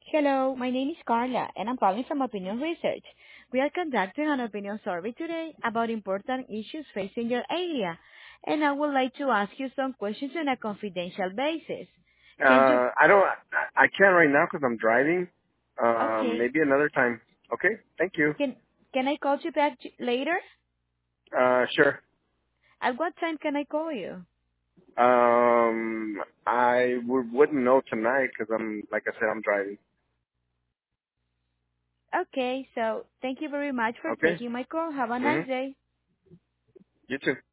Hello, my name is Carla, and I'm calling from Opinion Research. We are conducting an opinion survey today about important issues facing your area, and I would like to ask you some questions on a confidential basis. Can you... I don't. I can't right now because I'm driving. Okay. Maybe another time. Okay. Thank you. Can I call you back later? Sure. At what time can I call you? Wouldn't know tonight because like I said, I'm driving. Okay, so thank you very much for Okay. taking my call. Have a nice Mhm. day. You too.